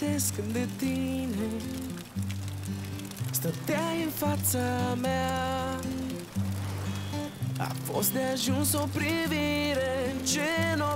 mi-amintesc când de tine stăteai în fața mea. A fost de ajuns o privire ce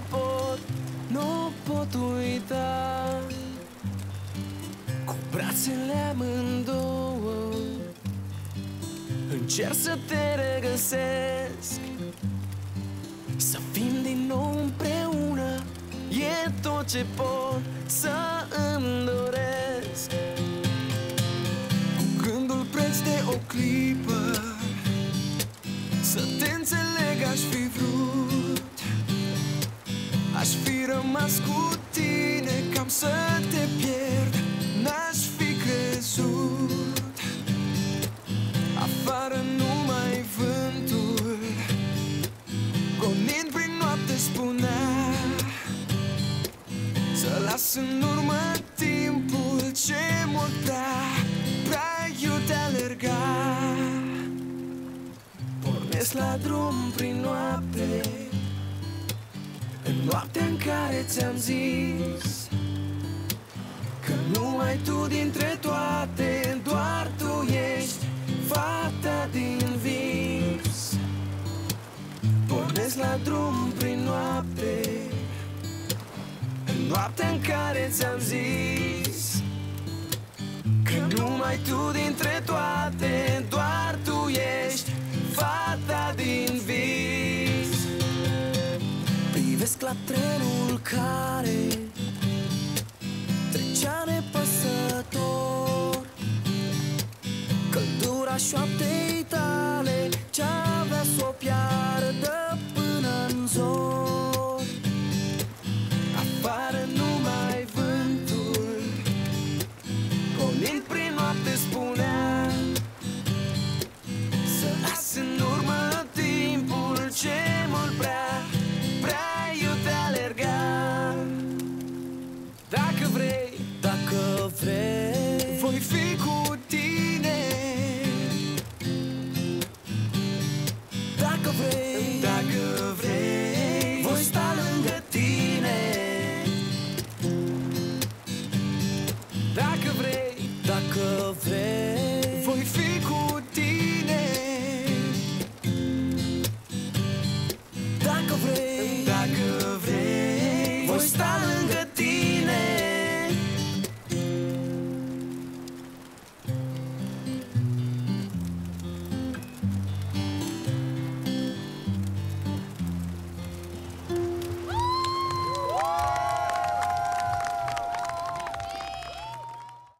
nu pot uita. Cu brațele amândouă încerc să te regăsesc, să fim din nou împreună, e tot ce pot să îmi doresc. Cu gândul preț de o clipă să te înțeleg aș fi vrut, aș fi rămas cu tine cam să te pierd, n-aș fi crezut. Afară numai vântul gonind prin noapte spunea să las în urmă timpul ce mult prea iute alerga. Pornesc la drum prin noapte, în noaptea în care ți-am zis că numai tu dintre toate, doar tu ești fata din vis. Pornesc la drum prin noapte, în noaptea în care ți-am zis că numai tu dintre toate, doar tu ești fata din vis. Privesc la trenul care trecea nepăsător, căldura șoaptei tale ce-avea s-o piardă până în zor.